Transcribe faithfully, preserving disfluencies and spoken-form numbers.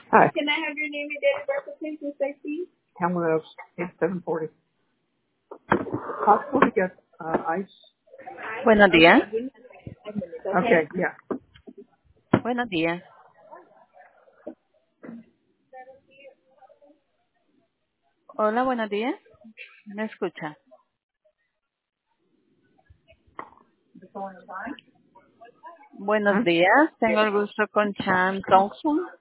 Hi. Can I have your name and date of birth, please, Miss Stacy? Hamlin Oaks, seven forty. Possible to get uh, ice? Buenos días. Okay, give me five minutes, okay? Okay, yeah. Buenos días. Hola, buenos días. ¿Me escucha? Buenos Huh? días. Tengo el gusto con Chan Thompson.